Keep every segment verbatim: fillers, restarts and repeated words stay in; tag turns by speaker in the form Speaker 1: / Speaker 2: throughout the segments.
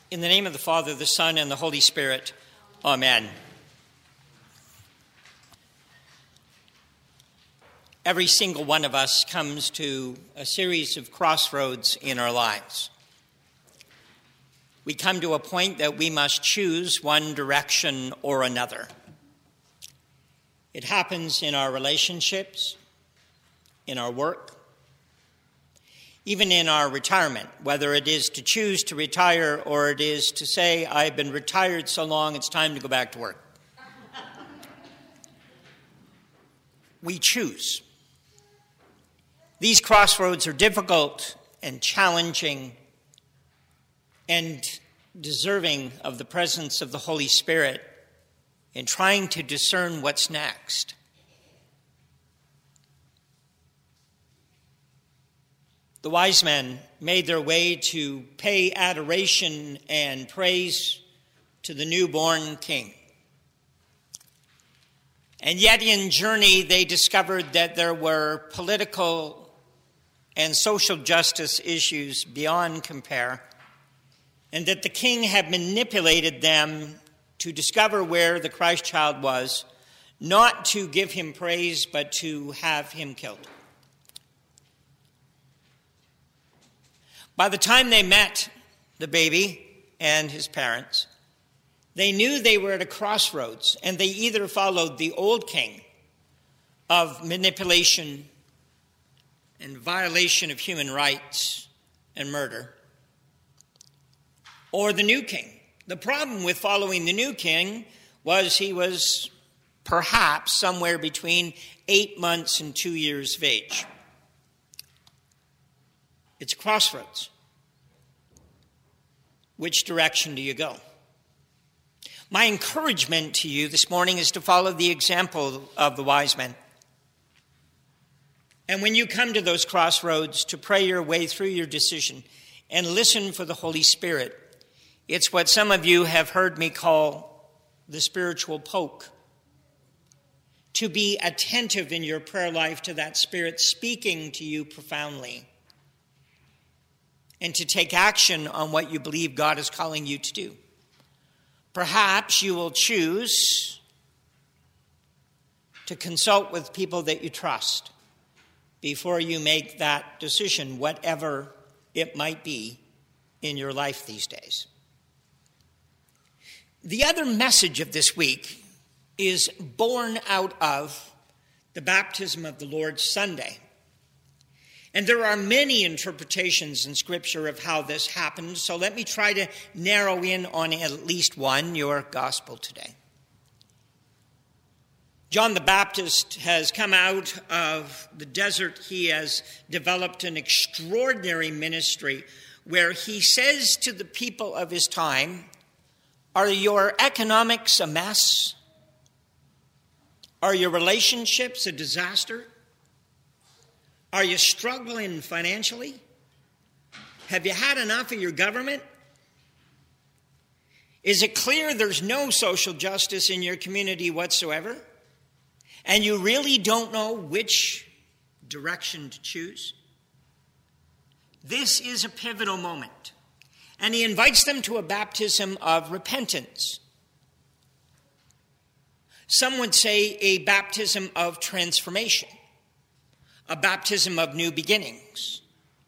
Speaker 1: In the name of the Father, the Son, and the Holy Spirit, Amen. Every single one of us comes to a series of crossroads in our lives. We come to a point that we must choose one direction or another. It happens in our relationships, in our work, even in our retirement, whether it is to choose to retire or it is to say, I've been retired so long, it's time to go back to work. We choose. These crossroads are difficult and challenging and deserving of the presence of the Holy Spirit in trying to discern what's next. The wise men made their way to pay adoration and praise to the newborn king. And yet in journey, they discovered that there were political and social justice issues beyond compare, and that the king had manipulated them to discover where the Christ child was, not to give him praise, but to have him killed. By the time they met the baby and his parents, they knew they were at a crossroads, and they either followed the old king of manipulation and violation of human rights and murder, or the new king. The problem with following the new king was he was perhaps somewhere between eight months and two years of age. It's a crossroads. Which direction do you go? My encouragement to you this morning is to follow the example of the wise men. And when you come to those crossroads, to pray your way through your decision and listen for the Holy Spirit. It's what some of you have heard me call the spiritual poke. To be attentive in your prayer life to that Spirit speaking to you profoundly. And to take action on what you believe God is calling you to do. Perhaps you will choose to consult with people that you trust before you make that decision, whatever it might be in your life these days. The other message of this week is born out of the baptism of the Lord Sunday. And there are many interpretations in Scripture of how this happened, so let me try to narrow in on at least one, your gospel today. John the Baptist has come out of the desert. He has developed an extraordinary ministry where he says to the people of his time, are your economics a mess? Are your relationships a disaster? Are you struggling financially? Have you had enough of your government? Is it clear there's no social justice in your community whatsoever? And you really don't know which direction to choose? This is a pivotal moment. And he invites them to a baptism of repentance. Some would say a baptism of transformation. A baptism of new beginnings.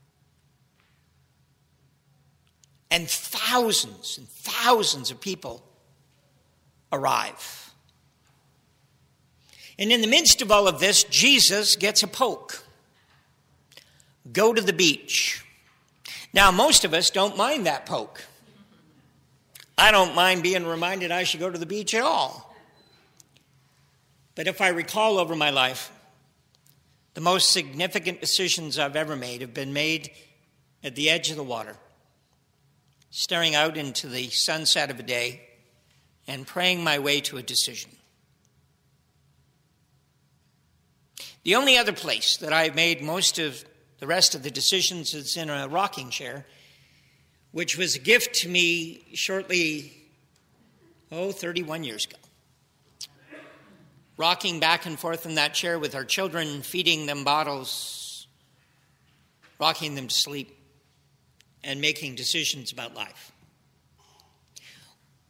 Speaker 1: And thousands and thousands of people arrive. And in the midst of all of this, Jesus gets a poke. Go to the beach. Now, most of us don't mind that poke. I don't mind being reminded I should go to the beach at all. But if I recall over my life, the most significant decisions I've ever made have been made at the edge of the water, staring out into the sunset of a day and praying my way to a decision. The only other place that I've made most of the rest of the decisions is in a rocking chair, which was a gift to me shortly, oh, thirty-one years ago. Rocking back and forth in that chair with our children, feeding them bottles, rocking them to sleep, and making decisions about life.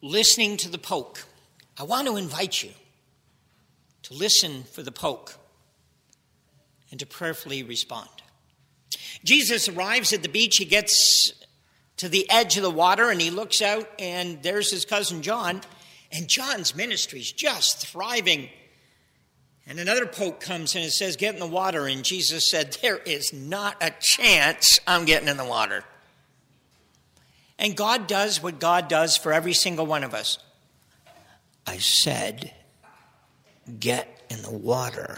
Speaker 1: listening to the poke. I want to invite you to listen for the poke and to prayerfully respond. Jesus arrives at the beach. He gets to the edge of the water and he looks out, and there's his cousin John. And John's ministry is just thriving. And another poke comes and it says, get in the water. And Jesus said, there is not a chance I'm getting in the water. And God does what God does for every single one of us. I said, get in the water.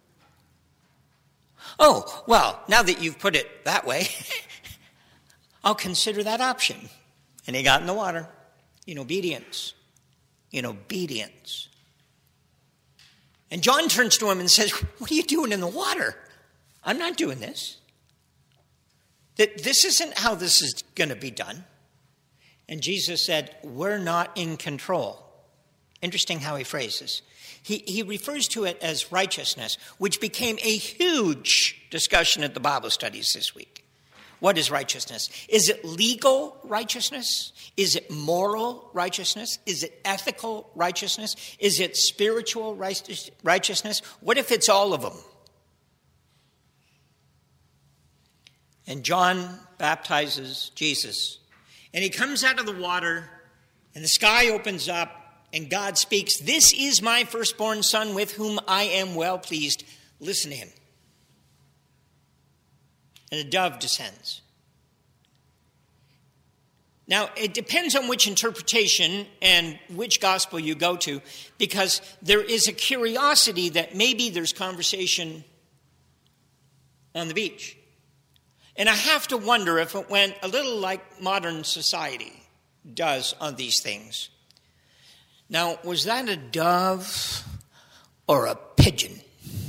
Speaker 1: Oh, well, now that you've put it that way, I'll consider that option. And he got in the water in obedience. In obedience. And John turns to him and says, what are you doing in the water? I'm not doing this. That this isn't how this is going to be done. And Jesus said, we're not in control. Interesting how he phrases. He, he refers to it as righteousness, which became a huge discussion at the Bible studies this week. What is righteousness? Is it legal righteousness? Is it moral righteousness? Is it ethical righteousness? Is it spiritual righteousness? What if it's all of them? And John baptizes Jesus. And he comes out of the water, and the sky opens up, and God speaks, this is my firstborn son with whom I am well pleased. Listen to him. And a dove descends. Now, it depends on which interpretation and which gospel you go to, because there is a curiosity that maybe there's conversation on the beach. And I have to wonder if it went a little like modern society does on these things. Now, was that a dove or a pigeon?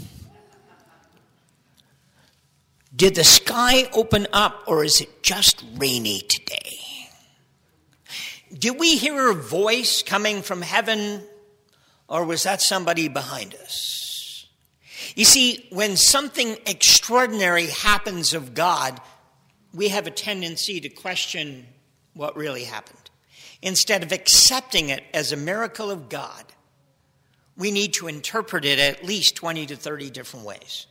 Speaker 1: Did the sky open up, or is it just rainy today? Did we hear a voice coming from heaven, or was that somebody behind us? You see, when something extraordinary happens of God, we have a tendency to question what really happened. Instead of accepting it as a miracle of God, we need to interpret it at least twenty to thirty different ways.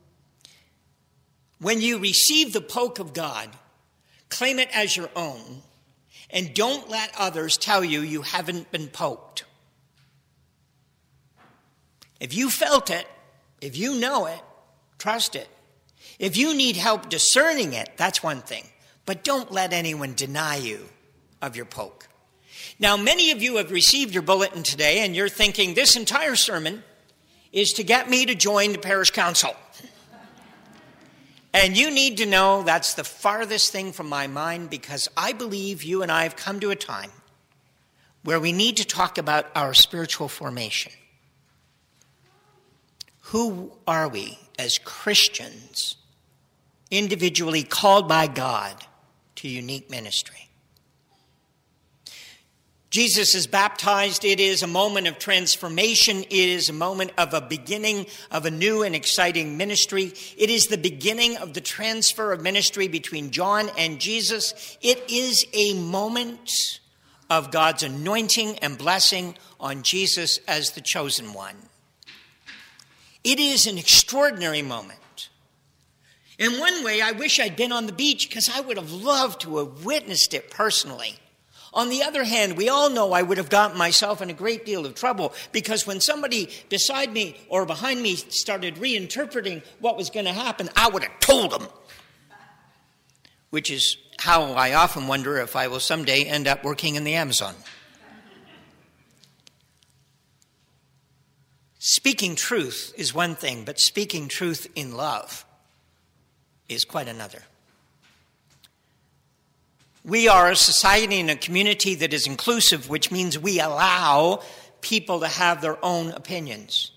Speaker 1: When you receive the poke of God, claim it as your own, and don't let others tell you you haven't been poked. If you felt it, if you know it, trust it. If you need help discerning it, that's one thing. But don't let anyone deny you of your poke. Now, many of you have received your bulletin today, and you're thinking, this entire sermon is to get me to join the parish council. And you need to know that's the farthest thing from my mind, because I believe you and I have come to a time where we need to talk about our spiritual formation. Who are we as Christians, individually called by God to unique ministry? Jesus is baptized. It is a moment of transformation. It is a moment of a beginning of a new and exciting ministry. It is the beginning of the transfer of ministry between John and Jesus. It is a moment of God's anointing and blessing on Jesus as the chosen one. It is an extraordinary moment. In one way, I wish I'd been on the beach, because I would have loved to have witnessed it personally. On the other hand, we all know I would have gotten myself in a great deal of trouble, because when somebody beside me or behind me started reinterpreting what was going to happen, I would have told them. Which is how I often wonder if I will someday end up working in the Amazon. Speaking truth is one thing, but speaking truth in love is quite another. We are a society and a community that is inclusive, which means we allow people to have their own opinions.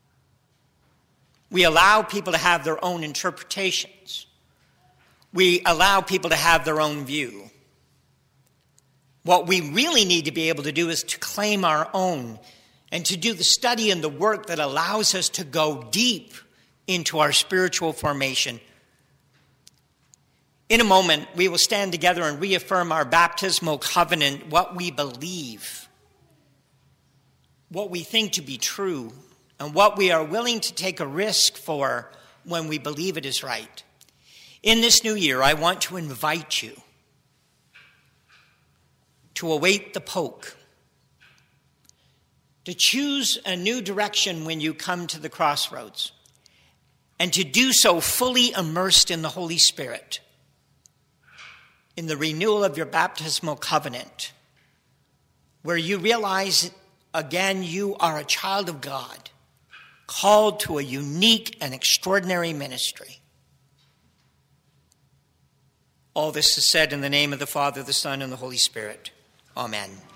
Speaker 1: We allow people to have their own interpretations. We allow people to have their own view. What we really need to be able to do is to claim our own, and to do the study and the work that allows us to go deep into our spiritual formation. In a moment, we will stand together and reaffirm our baptismal covenant, what we believe what we think to be true and what we are willing to take a risk for when we believe it is right. In this new year, I want to invite you to await the poke, to choose a new direction when you come to the crossroads, and to do so fully immersed in the Holy Spirit, in the renewal of your baptismal covenant, where you realize again you are a child of God, called to a unique and extraordinary ministry. All this is said in the name of the Father, the Son, and the Holy Spirit. Amen.